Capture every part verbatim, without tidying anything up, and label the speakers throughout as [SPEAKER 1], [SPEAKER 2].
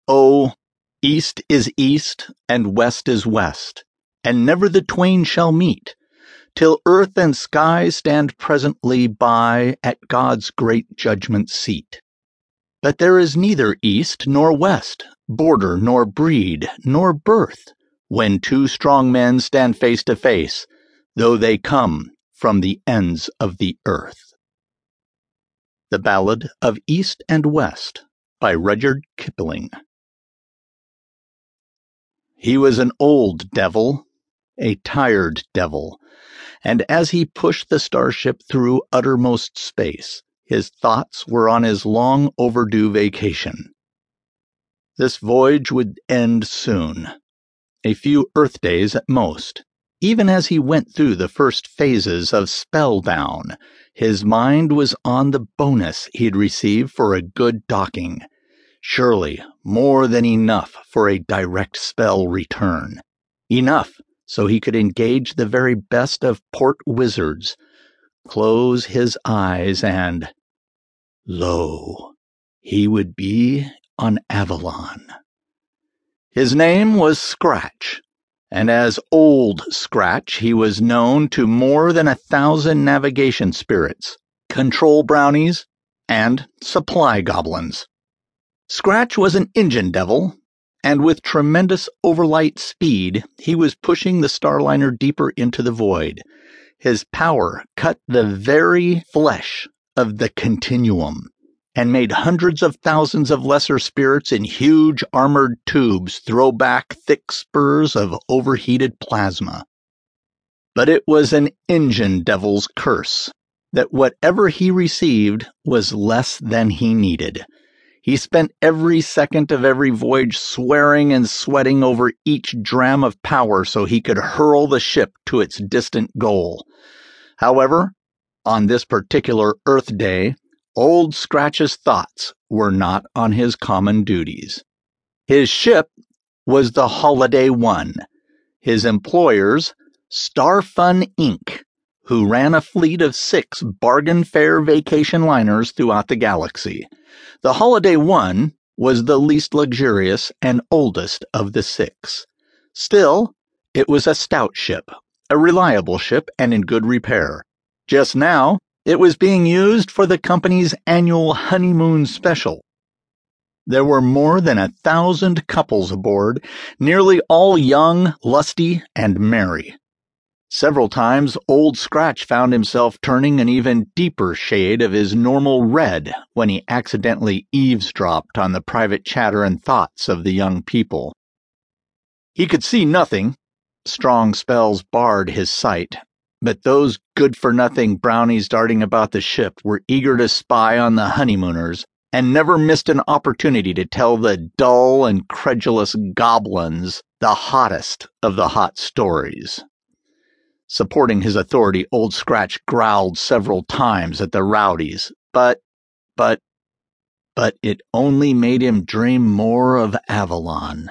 [SPEAKER 1] Oh, east is east, and west is west, and never the twain shall meet, till earth and sky stand presently by at God's great judgment seat. But there is neither east nor west, border nor breed nor birth, when two strong men stand face to face, though they come from the ends of the earth. The Ballad of East and West by Rudyard Kipling. He was an old devil, a tired devil, and as he pushed the starship through uttermost space, his thoughts were on his long overdue vacation. This voyage would end soon, a few Earth days at most. Even as he went through the first phases of Spelldown, his mind was on the bonus he'd receive for a good docking. Surely more than enough for a direct spell return. Enough so he could engage the very best of port wizards, close his eyes, and, lo, he would be on Avalon. His name was Scratch, and as Old Scratch he was known to more than a thousand navigation spirits, control brownies, and supply goblins. Scratch was an engine devil, and with tremendous overlight speed he was pushing the Starliner deeper into the void. His power cut the very flesh of the continuum, and made hundreds of thousands of lesser spirits in huge armored tubes throw back thick spurs of overheated plasma. But it was an engine devil's curse that whatever he received was less than he needed. He spent every second of every voyage swearing and sweating over each dram of power so he could hurl the ship to its distant goal. However, on this particular Earth day, Old Scratch's thoughts were not on his common duties. His ship was the Holiday One, his employers, Starfun Incorporated, who ran a fleet of six bargain fare vacation liners throughout the galaxy. The Holiday One was the least luxurious and oldest of the six. Still, it was a stout ship, a reliable ship, and in good repair. Just now, it was being used for the company's annual honeymoon special. There were more than a thousand couples aboard, nearly all young, lusty, and merry. Several times, Old Scratch found himself turning an even deeper shade of his normal red when he accidentally eavesdropped on the private chatter and thoughts of the young people. He could see nothing. Strong spells barred his sight, but those good-for-nothing brownies darting about the ship were eager to spy on the honeymooners and never missed an opportunity to tell the dull and credulous goblins the hottest of the hot stories. Supporting his authority, Old Scratch growled several times at the rowdies, but, but, but it only made him dream more of Avalon.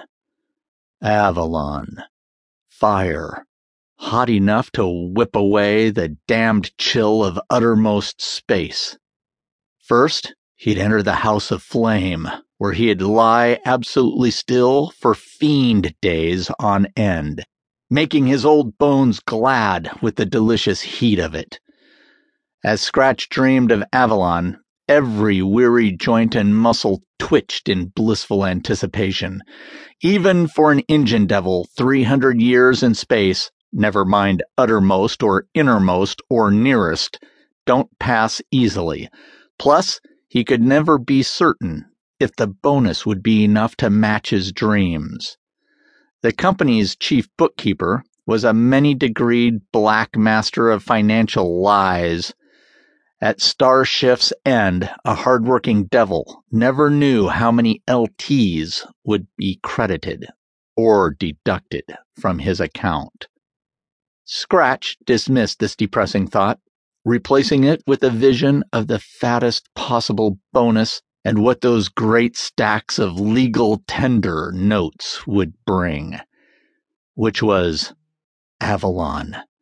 [SPEAKER 1] Avalon. Fire. Hot enough to whip away the damned chill of uttermost space. First, he'd enter the House of Flame, where he'd lie absolutely still for fiend days on end, making his old bones glad with the delicious heat of it. As Scratch dreamed of Avalon, every weary joint and muscle twitched in blissful anticipation. Even for an engine devil three hundred years in space, never mind uttermost or innermost or nearest, don't pass easily. Plus, he could never be certain if the bonus would be enough to match his dreams. The company's chief bookkeeper was a many-degreed black master of financial lies. At Starshift's end, a hard-working devil never knew how many L Ts would be credited or deducted from his account. Scratch dismissed this depressing thought, replacing it with a vision of the fattest possible bonus and what those great stacks of legal tender notes would bring, which was Avalon.